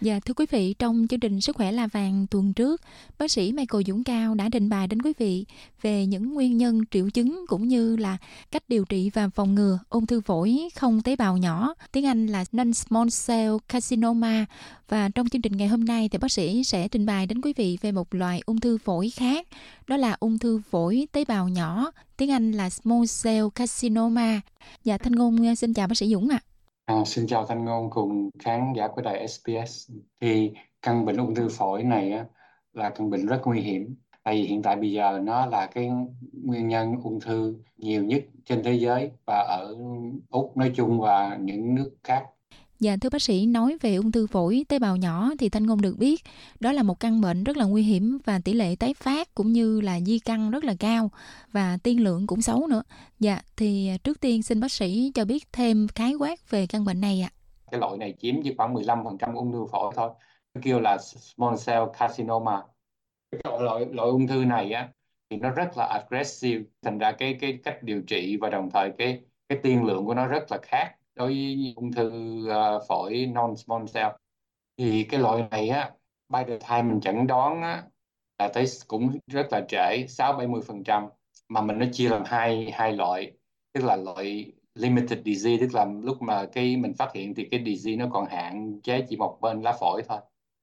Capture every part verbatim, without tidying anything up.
Dạ thưa quý vị, trong chương trình Sức khỏe là vàng tuần trước, bác sĩ Michael Dũng Cao đã trình bày đến quý vị về những nguyên nhân, triệu chứng cũng như là cách điều trị và phòng ngừa ung thư phổi không tế bào nhỏ, tiếng Anh là non-small cell carcinoma. Và trong chương trình ngày hôm nay thì bác sĩ sẽ trình bày đến quý vị về một loại ung thư phổi khác, đó là ung thư phổi tế bào nhỏ, tiếng Anh là small cell carcinoma. Dạ Thanh Ngôn xin chào bác sĩ Dũng ạ. À, xin chào Thanh Ngôn cùng khán giả của đài ét bê ét. Thì căn bệnh ung thư phổi này á, là căn bệnh rất nguy hiểm. Tại vì hiện tại bây giờ nó là cái nguyên nhân ung thư nhiều nhất trên thế giới và ở Úc nói chung và những nước khác. Dạ thưa bác sĩ, nói về ung thư phổi tế bào nhỏ thì Thanh Ngôn được biết đó là một căn bệnh rất là nguy hiểm và tỷ lệ tái phát cũng như là di căn rất là cao và tiên lượng cũng xấu nữa. Dạ thì trước tiên xin bác sĩ cho biết thêm khái quát về căn bệnh này ạ. Cái loại này chiếm chỉ khoảng mười lăm phần trăm ung thư phổi thôi. Nó kêu là small cell carcinoma. Cái loại, loại ung thư này á thì nó rất là aggressive, thành ra cái cái cách điều trị và đồng thời cái cái tiên lượng của nó rất là khác đối với ung thư ờ, phổi non small cell. Thì cái loại này á, by the time mình chẩn đoán á là tới cũng rất là trễ, sáu bảy mươi phần trăm, mà mình nó chia làm hai hai loại. Tức là loại limited disease, tức là lúc mà cái mình phát hiện thì cái disease nó còn hạn chế chỉ một bên lá phổi thôi.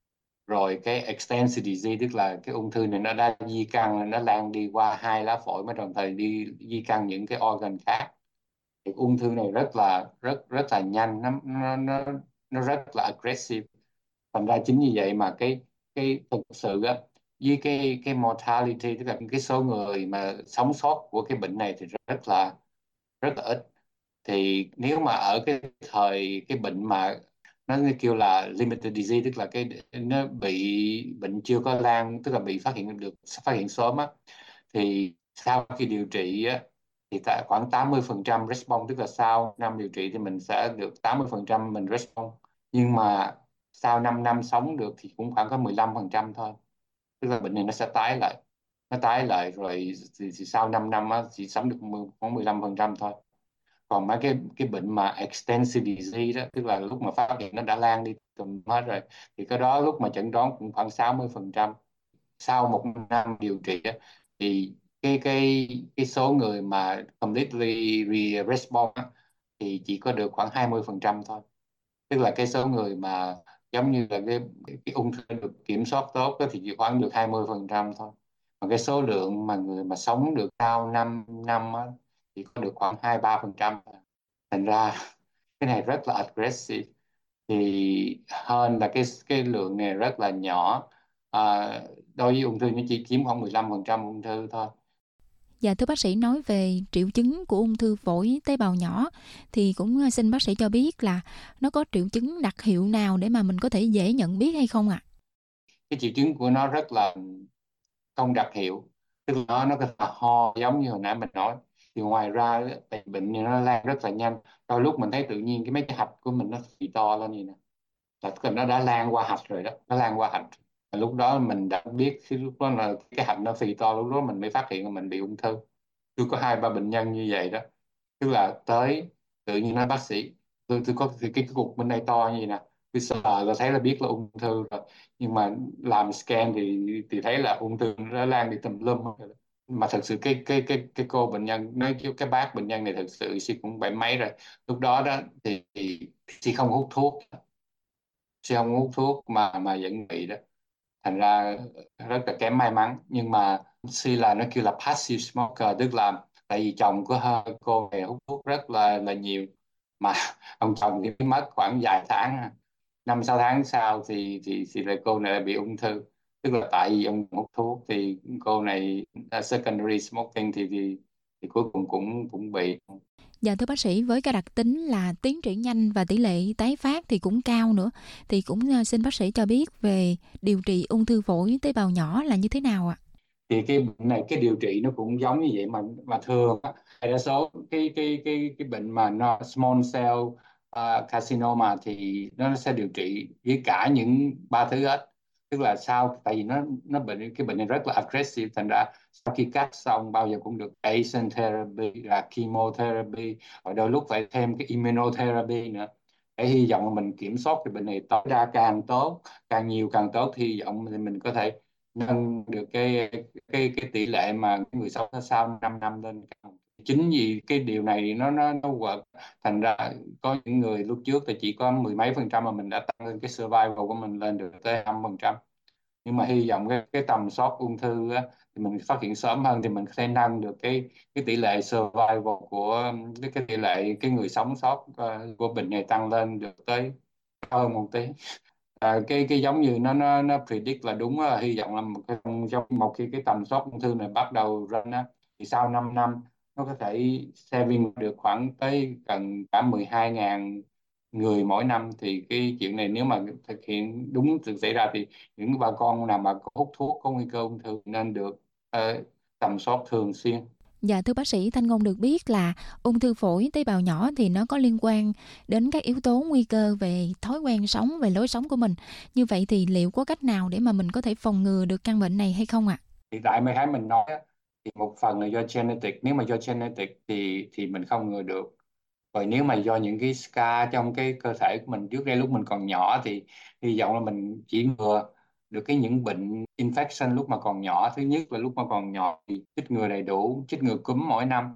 Rồi cái extensive disease, tức là cái ung thư này nó đã di căn, nó lan đi qua hai lá phổi mà đồng thời đi di căn những cái organ khác. Thì ung thư này rất là rất rất là nhanh, nó nó nó nó rất là aggressive. Thành ra chính như vậy mà cái cái thực sự á, với cái cái mortality, tức là cái số người mà sống sót của cái bệnh này thì rất là rất là ít. Thì nếu mà ở cái thời cái bệnh mà nó kêu là limited disease, tức là cái nó bị bệnh chưa có lan, tức là bị phát hiện được phát hiện sớm á, thì sau khi điều trị á thì tại khoảng tám mươi phần trăm response, tức là sau năm điều trị thì mình sẽ được tám mươi phần trăm mình response. Nhưng mà sau 5 năm sống được thì cũng khoảng có mười lăm phần trăm thôi, tức là bệnh này nó sẽ tái lại, nó tái lại rồi thì, thì sau 5 năm á, chỉ sống được mười- khoảng mười lăm phần trăm thôi. Còn mấy cái cái bệnh mà extensive disease đó, tức là lúc mà phát hiện nó đã lan đi tùm hết rồi, thì cái đó lúc mà chẩn đoán cũng khoảng sáu mươi phần trăm. Sau một năm điều trị á, thì cái cái cái số người mà completely re response á, thì chỉ có được khoảng hai mươi phần trăm thôi. Tức là cái số người mà giống như là cái cái ung thư được kiểm soát tốt á, thì chỉ khoảng được hai mươi phần trăm thôi. Còn cái số lượng mà người mà sống được sau 5 năm á, chỉ có được khoảng hai ba phần trăm. Thành ra cái này rất là aggressive. Thì hơn là cái cái lượng này rất là nhỏ. à, Đối với ung thư nó chỉ chiếm khoảng mười lăm phần trăm ung thư thôi. Dạ thưa bác sĩ, nói về triệu chứng của ung thư phổi tế bào nhỏ thì cũng xin bác sĩ cho biết là nó có triệu chứng đặc hiệu nào để mà mình có thể dễ nhận biết hay không ạ? Cái triệu chứng của nó rất là không đặc hiệu, tức là nó nó có thể ho giống như hồi nãy mình nói. Thì ngoài ra tại bệnh này nó lan rất là nhanh, đôi lúc mình thấy tự nhiên cái mấy cái hạch của mình nó phì to lên như nè, là tức là nó đã lan qua hạch rồi đó, nó lan qua hạch. Và lúc đó mình đã biết, khi lúc đó là cái hạch nó phì to, lúc đó mình mới phát hiện là mình bị ung thư. Tôi có hai ba bệnh nhân như vậy đó, tức là tới tự nhiên nói bác sĩ, tôi tôi có cái, cái cục bên đây to như vậy nè, tôi sờ là thấy là biết là ung thư rồi, nhưng mà làm scan thì thì thấy là ung thư nó lan đi tùm lum hết rồi đó. Mà thật sự cái cái cái cái cô bệnh nhân nói với cái bác bệnh nhân này, thật sự chị cũng bảy mấy rồi. Lúc đó đó thì, thì chị không hút thuốc, chị không hút thuốc mà mà vẫn bị đó. Thành ra rất là kém may mắn. Nhưng mà Si là nó kêu là passive smoker, tức là tại vì chồng của her, cô này hút thuốc rất là là nhiều, mà ông chồng thì mới mất khoảng vài tháng à. Năm sáu tháng sau thì thì thì lại cô này lại bị ung thư. Tức là tại vì ông hút thuốc thì cô này uh, secondary smoking thì thì thì cuối cùng cũng cũng bị. Dạ thưa bác sĩ, với cái đặc tính là tiến triển nhanh và tỷ lệ tái phát thì cũng cao nữa, thì cũng ờ, xin bác sĩ cho biết về điều trị ung thư phổi tế bào nhỏ là như thế nào ạ? Thì cái bệnh này cái điều trị nó cũng giống như vậy, mà mà thường á, đại đa số cái cái cái cái bệnh mà nó small cell uh, carcinoma thì nó sẽ điều trị với cả những ba thứ hết. Tức là sau, tại vì nó nó bệnh cái bệnh này rất là aggressive, thành ra sau khi cắt xong bao giờ cũng được Asian therapy là chemotherapy, và đôi lúc phải thêm cái immunotherapy nữa. để hy vọng là mình kiểm soát cái bệnh này tối đa càng tốt, càng nhiều càng tốt, thì hy vọng thì mình có thể nâng được cái cái cái tỷ lệ mà người sống sau 5 năm lên cao. Chính vì cái điều này nó nó nó work, thành ra có những người lúc trước thì chỉ có mười mấy phần trăm mà mình đã tăng lên cái survival của mình lên được tới năm phần trăm. Nhưng mà hy vọng cái, cái tầm soát ung thư á, thì mình phát hiện sớm hơn thì mình có thể nâng được cái cái tỷ lệ survival của cái, cái tỷ lệ cái người sống sót ờ, của bệnh này tăng lên được tới cao hơn một tí. À, cái cái giống như nó nó nó predict là đúng á, hy vọng là một cái trong một khi cái tầm soát ung thư này bắt đầu run á, thì sau 5 năm nó có thể saving được khoảng tới gần cả mười hai ngàn người mỗi năm. Thì cái chuyện này nếu mà thực hiện đúng thực xảy ra thì những bà con nào mà có hút thuốc có nguy cơ ung thư nên được ờ, tầm soát thường xuyên. Dạ thưa bác sĩ, Thanh Ngôn được biết là ung thư phổi tế bào nhỏ thì nó có liên quan đến các yếu tố nguy cơ về thói quen sống, về lối sống của mình. Như vậy thì liệu có cách nào để mà mình có thể phòng ngừa được căn bệnh này hay không ạ? Hiện tại mấy cái mình nói á, thì một phần là do genetic. Nếu mà do genetic thì thì mình không ngừa được. Rồi nếu mà do những cái scar trong cái cơ thể của mình trước đây lúc mình còn nhỏ thì hy vọng là mình chỉ ngừa được cái những bệnh infection lúc mà còn nhỏ. Thứ nhất là lúc mà còn nhỏ thì chích ngừa đầy đủ, chích ngừa cúm mỗi năm,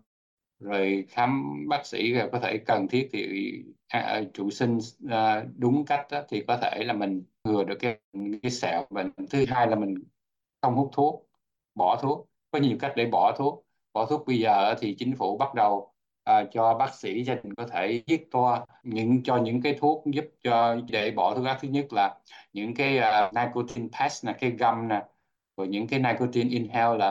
rồi khám bác sĩ, rồi có thể cần thiết thì à, à, trụ sinh à, đúng cách á, thì có thể là mình ngừa được cái cái sẹo bệnh. Thứ hai là mình không hút thuốc, bỏ thuốc. Có nhiều cách để bỏ thuốc. Bỏ thuốc bây giờ thì chính phủ bắt đầu à, cho bác sĩ gia đình có thể viết toa những cho những cái thuốc giúp cho để bỏ thuốc lá. Thứ nhất là những cái uh, nicotine patch, là cái gum nè, rồi những cái nicotine inhaler,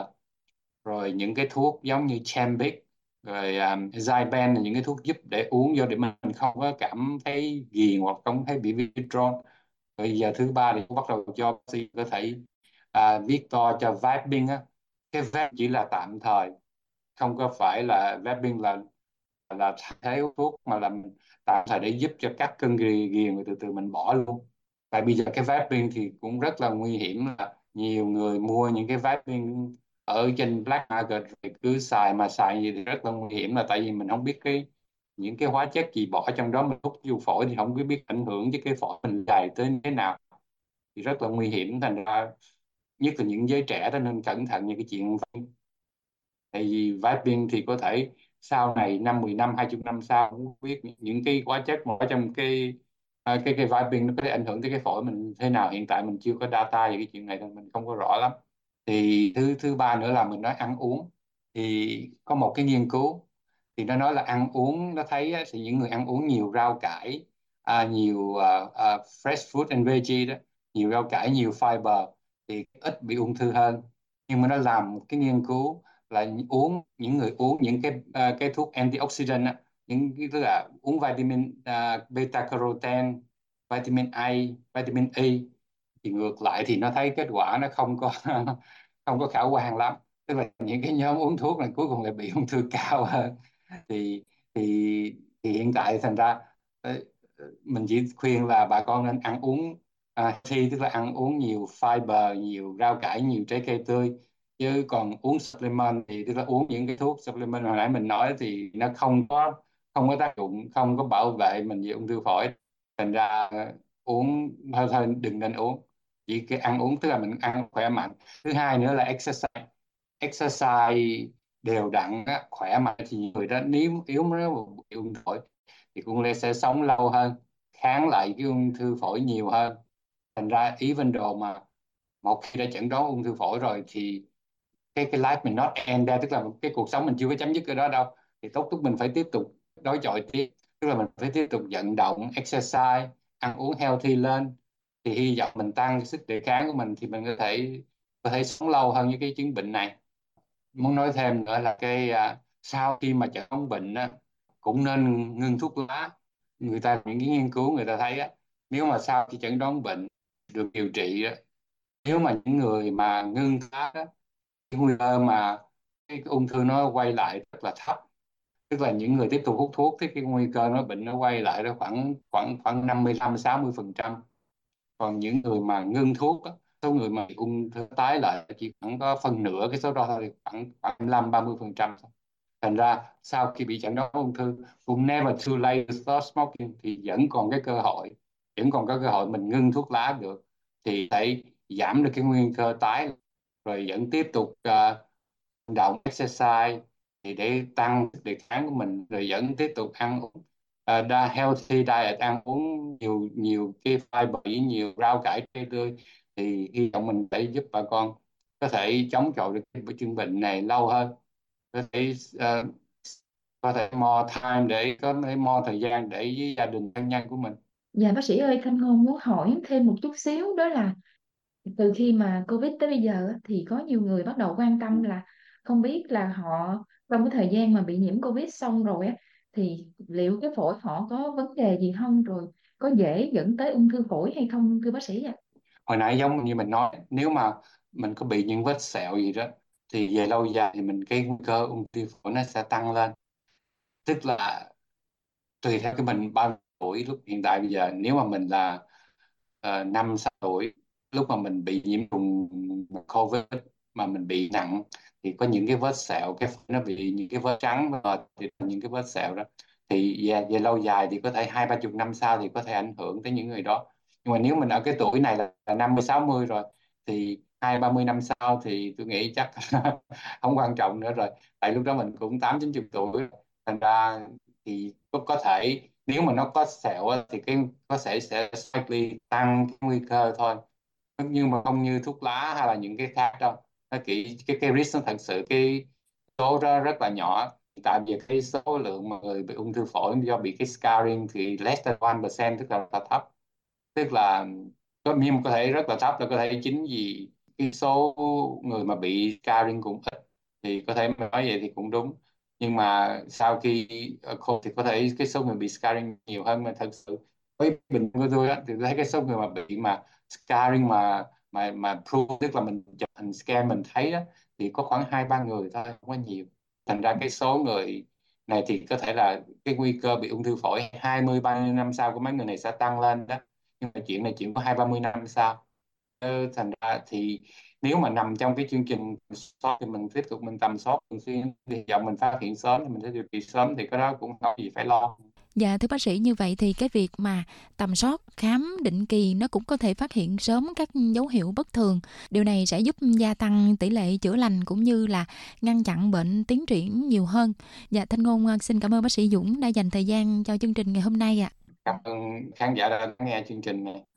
rồi những cái thuốc giống như Chempic, rồi um, Zyban, là những cái thuốc giúp để uống vô để mình không có cảm thấy ghiền hoặc không thấy bị withdrawal. Rồi giờ thứ ba thì bắt đầu cho bác sĩ có thể à, viết to cho vaping á. Cái vape chỉ là tạm thời, không có phải là vaping là là thay thế thuốc, mà là tạm thời để giúp cho cắt cơn ghi- ghiền rồi từ từ mình bỏ luôn. Tại bây giờ cái vaping thì cũng rất là nguy hiểm, là nhiều người mua những cái vaping ở trên black market rồi cứ xài mà xài gì thì rất là nguy hiểm, là tại vì mình không biết cái những cái hóa chất gì bỏ trong đó, mình hút vô phổi thì không có biết ảnh hưởng với cái phổi mình dài tới thế nào, thì rất là nguy hiểm. Thành ra nhất là những giới trẻ đó nên cẩn thận những cái chuyện. Tại vì vaping thì có thể sau này năm mười năm hai mươi năm sau không biết những cái hóa chất mà ở trong cái à, cái cái vaping nó có thể ảnh hưởng tới cái phổi mình thế nào. Hiện tại mình chưa có data về cái chuyện này nên mình không có rõ lắm. Thì thứ thứ ba nữa là mình nói ăn uống. Thì có một cái nghiên cứu thì nó nói là ăn uống, nó thấy á, thì những người ăn uống nhiều rau cải, à, nhiều à, à, fresh fruit and veggie đó, nhiều rau cải, nhiều fiber thì ít bị ung thư hơn. Nhưng mà nó làm một cái nghiên cứu là uống những người uống những cái à, cái thuốc antioxidant á, những cái tức là uống vitamin à, beta carotene, vitamin A, vitamin E, thì ngược lại thì nó thấy kết quả nó không có không có khả quan lắm. Tức là những cái nhóm uống thuốc này cuối cùng lại bị ung thư cao hơn. thì thì thì hiện tại thành ra ờ, mình chỉ khuyên là bà con nên ăn uống à, thì tức là ăn uống nhiều fiber, nhiều rau cải, nhiều trái cây tươi. Chứ còn uống supplement thì tức là uống những cái thuốc supplement hồi nãy mình nói thì nó không có không có tác dụng, không có bảo vệ mình về ung thư phổi. Thành ra ờ, uống thôi thôi đừng nên uống. Chỉ cái ăn uống tức là mình ăn khỏe mạnh. Thứ hai nữa là exercise. Exercise đều đặn á, khỏe mạnh thì người đó nếu yếu nếu mà bị ung thư phổi thì cũng lẽ sẽ sống lâu hơn, kháng lại cái ung thư phổi nhiều hơn. Thành ra even though mà một khi đã chẩn đoán ung thư phổi rồi thì cái cái life mình not end there, tức là cái cuộc sống mình chưa có chấm dứt ở đó đâu. Thì tốt nhất mình phải tiếp tục đối chọi tiếp, tức là mình phải tiếp tục vận động, exercise, ăn uống healthy lên, thì hy vọng mình tăng cái sức đề kháng của mình thì mình có thể có thể sống lâu hơn với cái chứng bệnh này. Muốn nói thêm nữa là cái à, sau khi mà chẩn đoán bệnh á, cũng nên ngưng thuốc lá. Người ta những cái nghiên cứu người ta thấy á, nếu mà sau khi chẩn đoán bệnh được điều trị á, nếu mà những người mà ngưng thuốc lá á, cái nguy cơ mà cái, cái ung thư nó quay lại rất là thấp. Tức là những người tiếp tục hút thuốc thì cái nguy cơ nó bệnh nó quay lại đó khoảng khoảng khoảng năm mươi lăm sáu mươi phần trăm. Còn những người mà ngưng thuốc á, số người mà bị ung thư tái lại chỉ khoảng có phân nửa cái số đó thôi, khoảng khoảng năm ba mươi phần trăm. Thành ra sau khi bị chẩn đoán ung thư cũng never too late to start smoking, thì vẫn còn cái cơ hội, vẫn còn có cơ hội mình ngưng thuốc lá được, thì phải giảm được cái nguy cơ tái, rồi vẫn tiếp tục uh, vận động exercise thì để tăng sức đề kháng của mình, rồi vẫn tiếp tục ăn uống uh, đa healthy diet, ăn uống nhiều nhiều cái fiber với nhiều rau cải trái tươi, thì hy vọng mình sẽ giúp bà con có thể chống chọi được cái chứng bệnh này lâu hơn, có thể uh, có thể more time để có thể more thời gian để với gia đình thân nhân của mình. Dạ bác sĩ ơi, Thanh Ngôn muốn hỏi thêm một chút xíu, đó là từ khi mà Covid tới bây giờ á, thì có nhiều người bắt đầu quan tâm là không biết là họ trong cái thời gian mà bị nhiễm Covid xong rồi á, thì liệu cái phổi họ có vấn đề gì không, rồi có dễ dẫn tới ung thư phổi hay không thưa bác sĩ ạ? Hồi nãy giống như mình nói, nếu mà mình có bị những vết sẹo gì đó thì về lâu dài thì mình cái nguy cơ ung thư phổi nó sẽ tăng lên, tức là tùy theo cái mình bao nhiêu tuổi. Lúc hiện tại bây giờ nếu mà mình là uh, năm sáu tuổi, lúc mà mình bị nhiễm trùng COVID mà mình bị nặng, thì có những cái vết sẹo, cái nó bị những cái vết trắng và thì những cái vết sẹo đó, thì về, về lâu dài thì có thể hai ba chục năm sau thì có thể ảnh hưởng tới những người đó. Nhưng mà nếu mình ở cái tuổi này là, là năm mươi sáu mươi rồi, thì hai ba mươi năm sau thì tôi nghĩ chắc không quan trọng nữa rồi, tại lúc đó mình cũng tám chín chục tuổi. Thành ra thì có, có thể nếu mà nó có sẹo á, thì cái có thể sẽ slightly tăng cái nguy cơ thôi, nhưng mà không như thuốc lá hay là những cái khác đâu. Nó chỉ cái cái risk nó thật sự cái số đó rất là nhỏ, tại vì cái số lượng mà người bị ung thư phổi do bị cái scarring thì less than one percent, tức là rất là thấp, tức là có nhưng có thể rất là thấp, là có thể chính vì cái số người mà bị scarring cũng ít, thì có thể nói vậy thì cũng đúng. Nhưng mà sau khi ở khô thì có thể cái số người bị scarring nhiều hơn, mà thật sự với bình của tôi á, thì tôi thấy cái số người mà bị mà scarring mà mà mà prove, tức là mình chụp hình scan mình thấy đó, thì có khoảng hai ba người thôi, không có nhiều. Thành ra cái số người này thì có thể là cái nguy cơ bị ung thư phổi hai mươi ba mươi năm sau của mấy người này sẽ tăng lên đó, nhưng mà chuyện này chuyện có hai ba mươi năm sau. Ờ, thành ra thì nếu mà nằm trong cái chương trình tầm soát thì mình tiếp tục mình tầm soát thường xuyên, thì hy vọng mình phát hiện sớm thì mình sẽ điều trị sớm, thì cái đó cũng không gì phải lo. Dạ thưa bác sĩ, như vậy thì cái việc mà tầm soát khám định kỳ nó cũng có thể phát hiện sớm các dấu hiệu bất thường. Điều này sẽ giúp gia tăng tỷ lệ chữa lành cũng như là ngăn chặn bệnh tiến triển nhiều hơn. Dạ Thanh Ngôn xin cảm ơn bác sĩ Dũng đã dành thời gian cho chương trình ngày hôm nay ạ. Cảm ơn khán giả đã nghe chương trình này.